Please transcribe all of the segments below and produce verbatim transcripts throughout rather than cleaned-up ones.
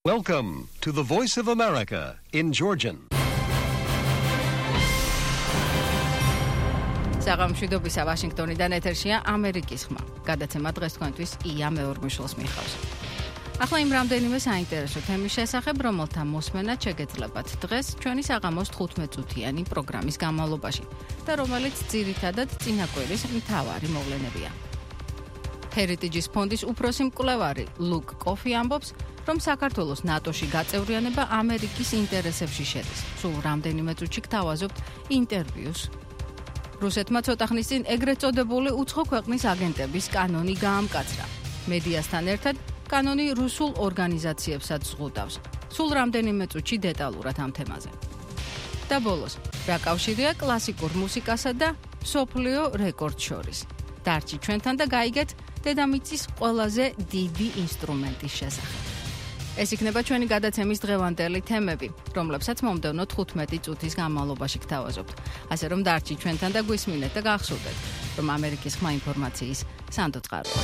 Welcome to the Voice of America in Georgian. საღამოშვიდობისა ვაშინგტონიდან ეთერშია ამერიკის ხმა. გადაცემა დღეს თქვენთვის ია მეორმიშვილს მიხავს. ახლა იმ რამდენიმე საინტერესო თემის შესახებ, რომელთა მოსმენა შეგეძლებათ დღეს ჩვენი საღამოს თხუთმეტ წუთიანი პროგრამის განმავლობაში და რომელიც ძირითადად წინაკვირის მთავარი მოვლენებია. Heritage ფონდის უფროსი მკვლევარი ლუკ კოფი ამბობს, რომ საქართველოს ნატოში გაწევრიანება ამერიკის ინტერესებში შედის. სულ რამდენიმე წუთში გთავაზობთ ინტერვიუს. რუსეთმა ცოტა ხნის წინ ეგრეთ წოდებული უცხო ქვეყნის აგენტების კანონი გაამკაცრა. მედიასთან ერთად კანონი რუსულ ორგანიზაციებსაც ზღუდავს. სულ რამდენიმე წუთში დეტალურად ამ თემაზე. და ბოლოს, რა კავშირია კლასიკურ მუსიკასა და მსოფლიო რეკორდს შორის. დარჩი ჩვენთან და გაიგეთ დედამიწის ყველაზე დიდი ინსტრუმენტის შესახებ. ეს იქნება ჩვენი გადაცემის დღევანდელი თემები, რომლებსაც მომდევნო თხუთმეტი წუთის განმავლობაში გთავაზობთ. ასე რომ დარჩი ჩვენთან და გვისმინეთ და გახსოვდეთ, რომ ამერიკის ხმა ინფორმაციის სანდო წყაროა.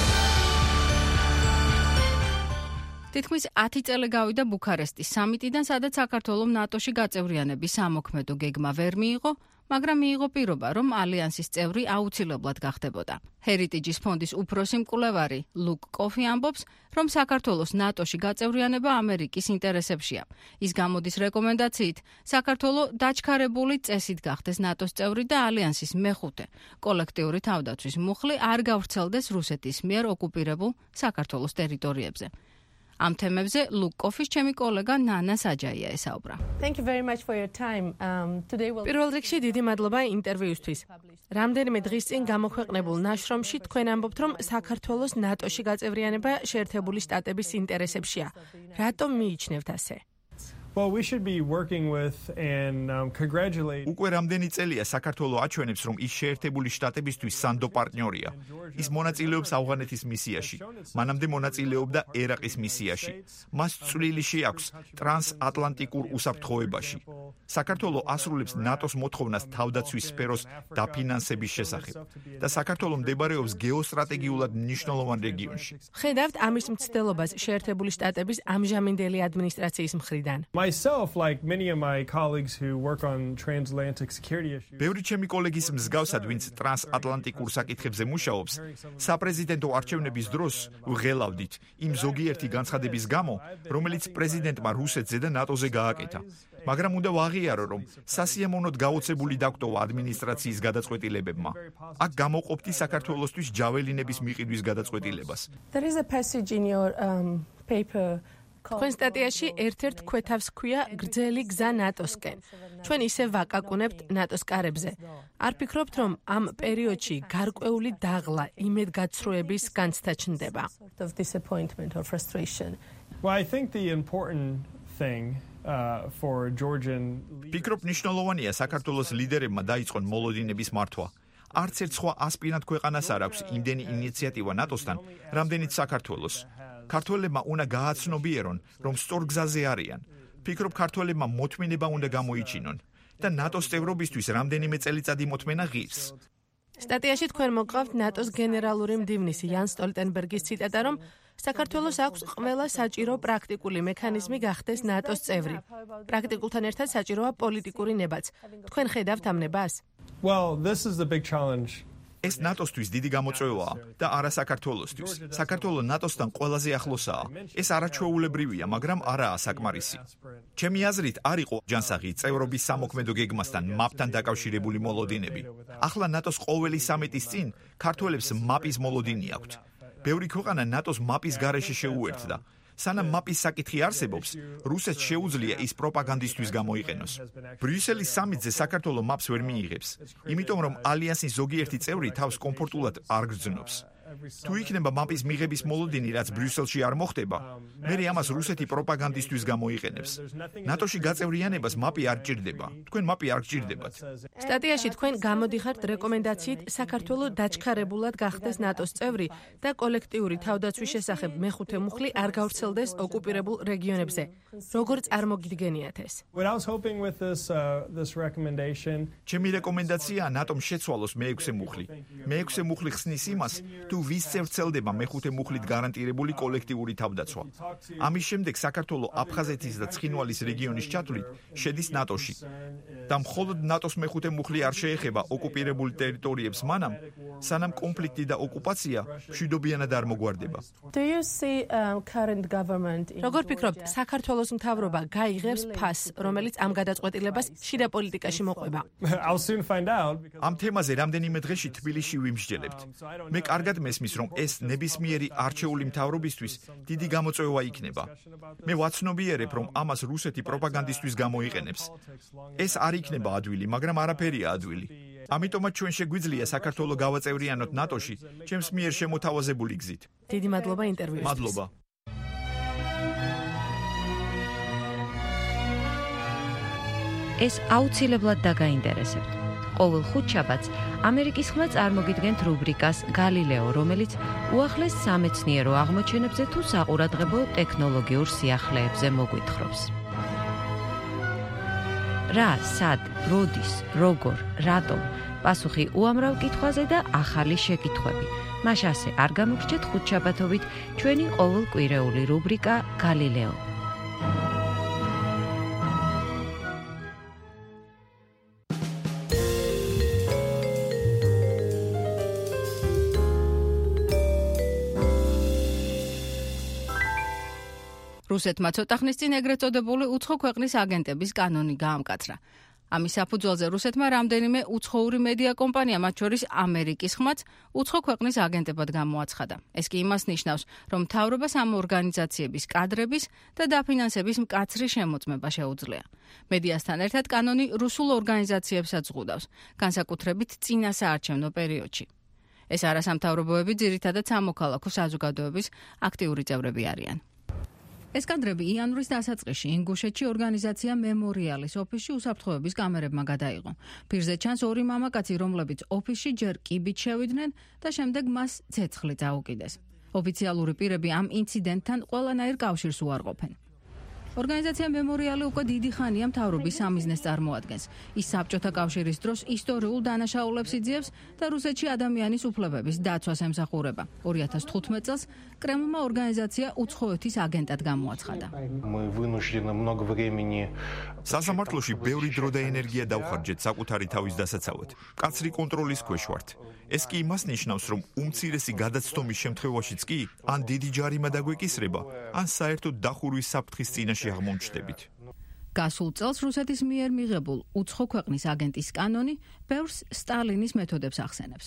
თითქმის ათი წელი გავიდა ბუქარესტის სამიტიდან, სადაც საქართველომ ნატოში გაწევრიანების სამოქმედო გეგმა ვერ მიიღო, მაგრამ მიიღო პირობა, რომ ალიანსის წევრი აუცილებლად გახდებოდა. Heritage ფონდის უფროსი მკვლევარი ლუკ კოფი ამბობს, რომ საქართველოს ნატოში გაწევრიანება ამერიკის ინტერესებშია. ის გამოდის რეკომენდაციით, საქართველო დაჩქარებული წესით გახდეს ნატოს წევრი და ალიანსის მეხუთე კოლექტიური თავდაცვის მუხლი არ გავრცელდეს რუსეთის მიერ ოკუპირებულ საქართველოს ტერიტორიებზე. ამ თემებზე ლუკ კოფის ჩემი კოლეგა ნანა საჯაია ესაუბრა. Thank you very much for your time. Um, today we'll... პირველ რიგში დიდი მადლობა ინტერვიუსთვის. რამდენიმე დღის წინ გამოქვეყნებულ ნაშრომში თქვენ ამბობთ, რომ საქართველოს ნატოში გაწევრიანება შეერთებული შტატების ინტერესებშია. რატომ მიიჩნევთ ასე? Well, we should be working with and um, congratulate. უკვე რამდენი წელია საქართველო აჩვენებს, რომ ის შეერთებული შტატებისთვის სანდო პარტნიორია. ის მონაწილეობს ავღანეთის მისიაში. მანამდე მონაწილეობდა ერაყის მისიაში. მას წვლილი შეაქვს ტრანსატლანტიკურ უსაფრთხოებაში. საქართველო ასრულებს ნატოს მოთხოვნას თავდაცვის სფეროს დაფინანსების შესახებ და საქართველო მდებარეობს გეოსტრატეგიულად მნიშვნელოვან რეგიონში. ხედავთ ამის მცდელობას შეერთებული შტატების ამჟამინდელი ადმინისტრაციის მხრიდან. Myself, like many of my colleagues who work on transatlantic security issues. ბევრი ჩემი კოლეგის მსგავსად, ვინც ტრანსატლანტიკურ საკითხებზე მუშაობს, საპრეზიდენტო არჩევნების დროს ვღელავდით იმ ზოგიერთი განცხადების გამო, რომელიც პრეზიდენტმა რუსეთზე და ნატოზე გააკეთა. მაგრამ უნდა ვაღიარო, რომ სასიამოვნოდ გაოცებული დაგტოვა ადმინისტრაციის გადაწყვეტილებებმა. აქ გამოყოფთ საქართველოსთვის ჯაველინების მიყიდვის გადაწყვეტილებას. There is a passage in your um, paper. თქვენ სტატიაში ერთ-ერთ ქვეთავს ქვია გრძელი გზა ნატოსკენ. ჩვენ ისევ ვაკაკუნებთ ნატოს კარებზე. არ ფიქრობთ, რომ ამ პერიოდში გარკვეული დაღლა, იმედგაცრუების განცდა ჩნდება? Well, I think the important thing uh, for Georgian ფიქრობ მნიშვნელოვანია საქართველოს ლიდერებმა დაიწყონ მოლოდინების მართვა. არც ერთ სხვა ასპირანტ ქვეყანას არ აქვს იმდენი ინიციატივა ნატოსთან, რამდენიც საქართველოს. ქართველებმა უნდა გააცნობიერონ, რომ სწორ გზაზე არიან. ფიქრობ, ქართველებმა მოთმინება უნდა გამოიჩინონ და ნატოს წევრობისთვის რამდენიმე წელიწადი მოთმენა ღირს. სტატიაში თქვენ მოგყავთ ნატოს გენერალური მდივნისი იან სტოლტენბერგის ციტატა, რომ საქართველოს აქვს ყველა საჭირო პრაქტიკული მექანიზმი გახდეს ნატოს წევრი. პრაქტიკულთან ერთად საჭიროა პოლიტიკური ნებაც. თქვენ ხედავთ ამ ნებას? Well, this is the big challenge. ეს ნატოსთვის დიდი გამოწვევაა და არა საქართველოსთვის. საქართველო ნატოსთან ყველაზე ახლოსაა. ეს არაჩვეულებრივია, მაგრამ არაა საკმარისი. ჩემი აზრით, არ იყო ჯანსაღი წევრობის სამოქმედო გეგმასთან მაპთან დაკავშირებული მოლოდინები. ახლა ნატოს ყოველი სამიტის წინ ქართველებს მაპის მოლოდინი აქვთ. ბევრი ქვეყანა ნატოს მაპის გარეშე შეუერთდა. სანამ მაპის საკითხი არსებობს, რუსეთს შეუძლია ის პროპაგანდისთვის გამოიყენოს. ბრიუსელის სამიტზე საქართველო მაპს ვერ მიიღებს, იმიტომ რომ ალიანსის ზოგიერთი წევრი თავს კომფორტულად არ გრძნობს. თუ იქნება მაპის მიღების მოლოდინი, რაც ბრიუსელში არ მოხდება, მერე ამას რუსეთი პროპაგანდისთვის გამოიყენებს. ნატოში გაწევრიანებას მაპი არ ჭირდება. თქვენ მაპი არ გჭირდებათ. სტატიაში თქვენ გამოდიხართ რეკომენდაციით საქართველო დაჩქარებულად გახდეს ნატოს წევრი და კოლექტიური თავდაცვის შესახებ მეხუთე მუხლი არ გავრცელდეს ოკუპირებულ რეგიონებზე. როგორ წარმოგიდგენიათ ეს? What I was hoping with this uh, this recommendation. ჩემი რეკომენდაციაა ნატომ შეცვალოს მეექვსე მუხლი. მეექვსე მუხლი ხსნის იმას, თუ ვის წევრ ცელდება მეხუთე მუხლით გარანტირებული კოლექტიური თავდაცვა. ამის შემდეგ საქართველო აფხაზეთის და ცხინვალის რეგიონის ჩათვლით შედის ნატოში. და მხოლოდ ნატოს მეხუთე მუხლი არ შეეხება ოკუპირებულ ტერიტორიებს მანამ, სანამ კონფლიქტი და ოკუპაცია მშვიდობიანად არ მოგვარდება. Do you see um, current government in როგორ ფიქრობთ, საქართველოს მთავრობა გაიღებს ფასს, რომელიც ამ გადაწყვეტილებას შიდა პოლიტიკაში მოყვება? I'll soon find out. ამ თემაზე რამდენიმე დღეში თბილისში ვიმსჯელებთ. მე კარგად მესმის, რომ ეს ნებისმიერი არჩეული მთავრობისთვის დიდი გამოწვევა იქნება. მე ვაცნობიერებ, რომ ამას რუსეთი პროპაგანდისტვის გამოიყენებს. ეს არ იქნება ადვილი, მაგრამ არაფერია ადვილი. ამიტომაც ჩვენ შეგვიძლია საქართველოს გავაწევრიანოთ ნატოში, ჩემს მიერ შემოთავაზებული გზით. დიდი მადლობა ინტერვიუსთვის. მადლობა. ეს აუცილებლად დაგაინტერესებთ. ყოველ ხუთშაბათს ამერიკის ხმა წარმოგიდგენთ რუბრიკას გალილეო, რომელიც უახლეს სამეცნიერო აღმოჩენებზე თუ საყურადღებო ტექნოლოგიურ სიახლეებზე მოგვითხრობს. რა, სად, როდის, როგორ, რატომ? პასუხი უამრავ კითხვაზე და ახალი შეკითხვები. მას ასე არ გამოგრჩეთ ხუთშაბათობით ჩვენი ყოველკვირეული რუბრიკა გალილეო. რუსეთმა ცოტა ხნის წინ ეგრეთ წოდებული უცხო ქვეყნის აგენტების კანონი გაამკაცრა. ამის საფუძველზე რუსეთმა რამდენიმე უცხოური მედია კომპანია, მათ შორის ამერიკის ხმაც, უცხო ქვეყნის აგენტებად გამოაცხადა. ეს კი იმას ნიშნავს, რომ მთავრობას ამ ორგანიზაციების კადრების და დაფინანსების მკაცრი შემოწმება შეუძლია. მედიასთან ერთად კანონი რუსულ ორგანიზაციებსაც ზღუდავს, განსაკუთრებით წინა საარჩევნო პერიოდში. ეს არასამთავრობოები ძირითადად სამოქალაქო საზოგადოების აქტიური წევრები არიან. ეს კადრები იანვრის დასაწყისში ინგუშეთში ორგანიზაცია მემორიალის ოფისში უსაფრთხოების კამერებმა გადაიღო. პირზე ჩანს ორი მამაკაცი, რომლებიც ოფისში ჯერ კიბით შევიდნენ და შემდეგ მას ცეცხლი წაუკიდეს. ოფიციალური პირები ამ ინციდენტთან ყველანაირ კავშირს უარყოფენ. ორგანიზაცია მემორიალი უკვე დიდი ხანია მთავრობის სამიზნეს წარმოადგენს. ის საბჭოთა კავშირის დროს ისტორიულ დანაშაულებს იძიებს და რუსეთში ადამიანის უფლებების დაცვას ემსახურება. ორი ათას თხუთმეტ წელს კრემლმა ორგანიზაცია უცხოეთის აგენტად გამოაცხადა. სასამართლოში ბევრი დრო და ენერგია დავხარჯეთ საკუთარი თავის დასაცავად. მკაცრი კონტროლის ქვეშ ვართ. ეს კი იმას ნიშნავს, რომ უმცირესი გადაცდომის შემთხვევაშიც კი ან დიდი ჯარიმა დაგვეკისრება, ან საერთოდ დახურვის საფრთხის წინაშე აღმომჩნდებით. გასულ წელს რუსეთის მიერ მიღებულ უცხო ქვეყნის აგენტის კანონი ბევრს სტალინის მეთოდებს ახსენებს.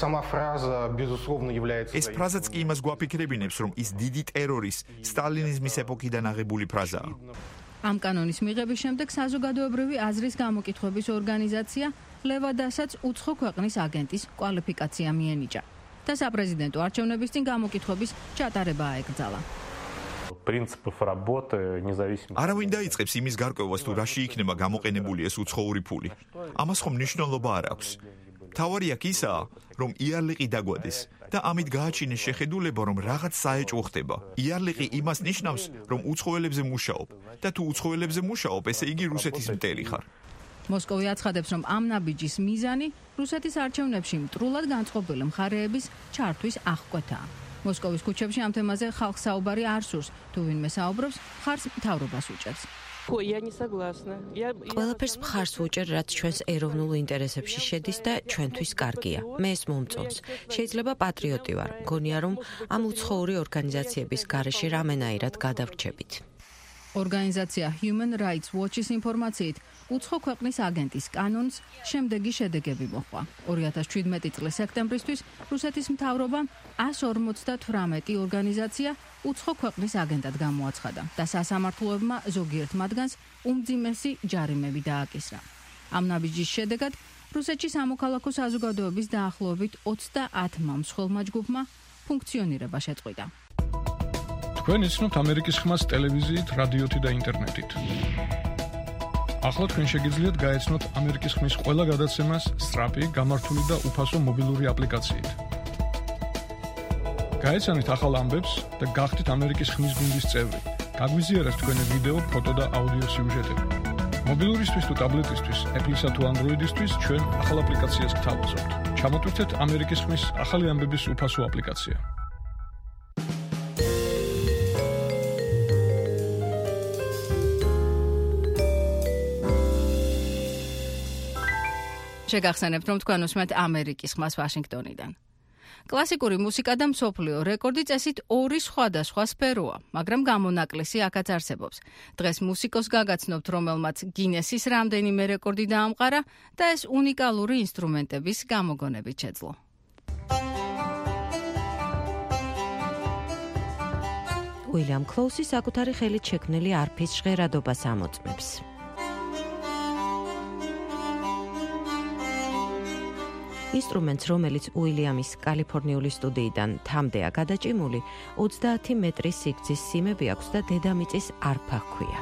ეს ფრაზაც კი იმას გვაფიქრებინებს, რომ ის დიდი ტერორის სტალინიზმის ეპოქიდან აღებული ფრაზაა. ამ კანონის მიღების შემდეგ საზოგადოებრივი აზრის გამოკითხვების ორგანიზაცია ლევადასაც უცხო ქვეყნის აგენტის კვალიფიკაცია მიენიჭა და საპრეზიდენტო არჩევნების წინ გამოკითხვების ჩატარება აეკრძალა. არავინ დაიწყებს იმის გარკვევას, თუ რაში იქნება გამოყენებული ეს უცხოური ფული. ამას ხომ მნიშვნელობა არ აქვს. თავარია კი ისაა, რომ იარლიყი დაგვადეს და ამით გააჩინეს შეხედულება, რომ რაღაც საეჭვო ხდება. იარლიყი იმას ნიშნავს, რომ უცხოელებზე მუშაობ და თუ უცხოელებზე მუშაობ, ესე იგი რუსეთის მტერი ხარ. მოსკოვი აცხადებს, რომ ამ ნაბიჯის მიზანი რუსეთის არჩევნებში მტრულად განწყობილი მხარეების ჩართვის აღკვეთაა. მოსკოვის ქუჩებში ამ თემაზე ხალხს საუბარი არ სურს, თუ ვინმე საუბრობს, მხარს მთავრობას უჭერს. ყველაფერს მხარს ვუჭერ, რაც ჩვენს ეროვნულ ინტერესებში შედის და ჩვენთვის კარგია. მე ეს მომწონს. შეიძლება პატრიოტი ვარ. მგონია, რომ ამ უცხოური ორგანიზაციების გარეშე რამენაირად გადავრჩებით. ორგანიზაცია Human Rights Watch-ის ინფორმაციით, უცხო ქვეყნის აგენტის კანონს შემდეგი შედეგები მოჰყვა. ორი ათას ჩვიდმეტი წლის სექტემბრისთვის რუსეთის მთავრობამ ას ორმოცდათვრამეტი ორგანიზაცია უცხო ქვეყნის აგენტად გამოაცხადა და სასამართლოებმა ზოგიერთ მათგანს უმძიმესი ჯარიმები დააკისრა. ამ ნაბიჯის შედეგად რუსეთში სამოქალაქო საზოგადოების დაახლოებით ოცდაათმა მსხვილმა ჯგუფმა ფუნქციონირება შეწყვიტა. თქვენ იცნობთ ამერიკის ხმას ტელევიზიით, რადიოთი და ინტერნეტით. ახლა თქვენ შეგიძლიათ გაეცნოთ ამერიკის ხმის ყველა გადაცემას სწრაფი, გამართული და უფასო მობილური აპლიკაციით. გაეცანით ახალ ამბებს და გახდით ამერიკის ხმის გუნდის წევრი. გაგვიზიარეთ თქვენი ვიდეო, ფოტო და აუდიო სიუჟეტები. მობილურისთვის თუ ტაბლეტისთვის, Apple-ისა თუ Android-ისთვის ჩვენ ახალ აპლიკაციას გთავაზობთ. ჩამოტვირთეთ ამერიკის ხმის ახალი ამბების უფასო აპლიკაცია. შეგახსენებთ, რომ თქვენ უსმენთ ამერიკის ხმას ვაშინგტონიდან. კლასიკური მუსიკა და მსოფლიო რეკორდი წესით ორი სხვადასხვა სფეროა, მაგრამ გამონაკლისი აქაც არსებობს. დღეს მუსიკოს გაგაცნობთ, რომელმაც გინესის რამდენიმე რეკორდი დაამყარა და ეს უნიკალური ინსტრუმენტების გამოგონებით შეძლო. უილიამ კლოუსი საკუთარი ხელით შექმნილი არფის ჟღერადობას ამოწმებს. ინსტრუმენტს, რომელიც უილიამის კალიფორნიული სტუდიიდან თამდეა გადაჭიმული, ოცდაათი მეტრის სიგრძის სიმები აქვს და დედამიწის არფა ჰქვია.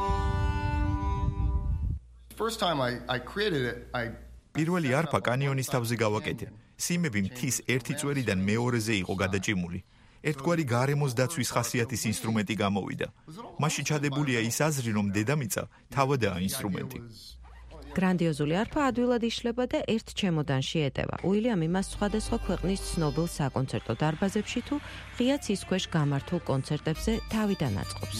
პირველი არფა კანიონის თავზე გავაკეთე. სიმები მთის ერთი წვერიდან მეორეზე იყო გადაჭიმული. ერთგვარი გარემოს დაცვის ხასიათის ინსტრუმენტი გამოვიდა. მასში ჩადებულია ის აზრი, რომ დედამიწა თავადაა ინსტრუმენტი. გრანდიოზული არფა ადვილად იშლება და ერთ ჩემოდანში ეტევა. უილიამი მას სხვადასხვა ქვეყნის ცნობილ საკონცერტო დარბაზებში თუ ღია ცის ქვეშ გამართულ კონცერტებზე თავიდან აწყობს.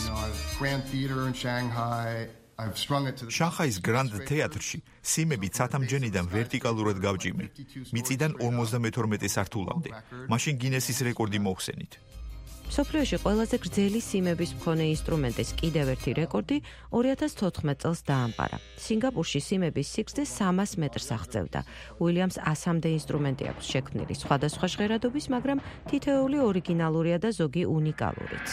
შანხაის გრანდ თეატრში სიმები ცათამჯენიდან ვერტიკალურად გავჭიმე, მიწიდან ორმოცდამეთორმეტე სართულამდე. მაშინ გინესის რეკორდი მოხსენით. მსოფლიოში ყველაზე გრძელი სიმების მქონე ინსტრუმენტის კიდევ ერთი რეკორდი ორი ათას თოთხმეტ წელს დაამყარა. სინგაპურში სიმების სიგრძე სამას მეტრს აღწევდა. უილიამს ასამდე ინსტრუმენტი აქვს შექმნილი სხვადასხვა ჟღერადობის, მაგრამ თითოეული ორიგინალურია და ზოგი უნიკალურიც.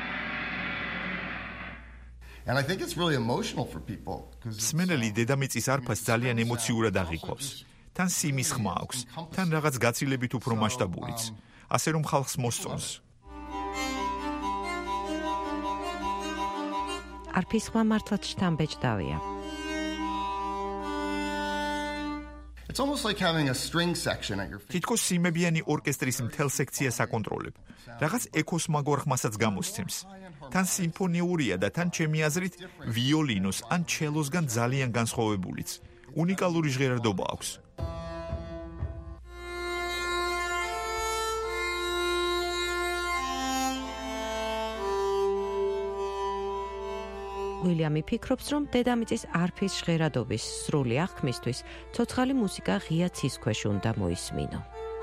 სმენელი დედამიწის არფას ძალიან ემოციურად აღიქვავს. თან სიმის ხმა აქვს, თან რაღაც გაცილებით უფრო მასშტაბურიც. ასე რომ ხალხს მოსწონს. არფის ხმა მართლაც შთამბეჭდავია. თითქოს სიმებიანი ორკესტრის მთელ სექციას აკონტროლებ. რაღაც ექოს მაგვარ ხმასაც გამოსცემს. თან სიმფონიურია და თან ჩემი აზრით ვიოლინოს ან ჩელოსგან ძალიან განსხვავებულიც. უნიკალური ჟღერადობა აქვს. უილიამი ფიქრობს, რომ დედამიწის არფის ჟღერადობის სრული აღქმისთვის ცოცხალი მუსიკა ღია ცის ქვეშ უნდა მოისმინო.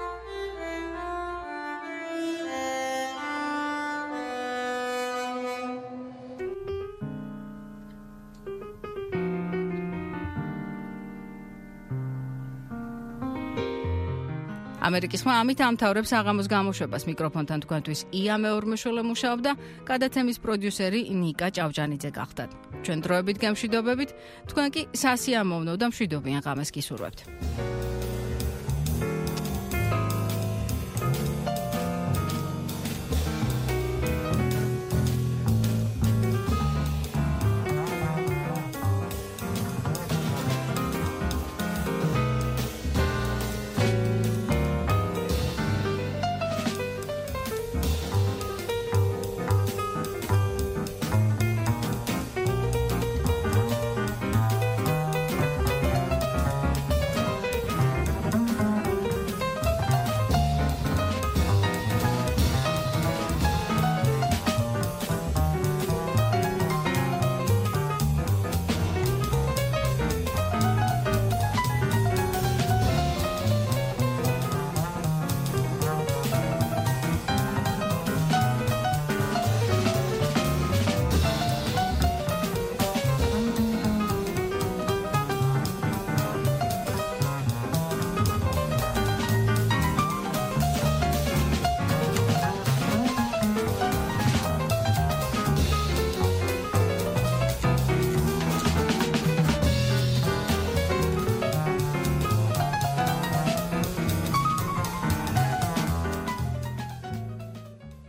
ამერიკის ხმა ამით ამთავრებს აღამოს გამოშვებას. მიკროფონთან თქვენთვის ია მეორმეშველე მუშაობდა, გადაცემის პროდიუსერი ნიკა ჭავჭანიძე გახდათ. ჩვენ დროებით გემშვიდობებით, თქვენ კი სასიამოვნო და მშვიდობიან ღამეს გისურვებთ.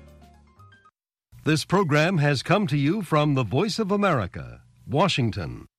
This program has come to you from the Voice of America, Washington.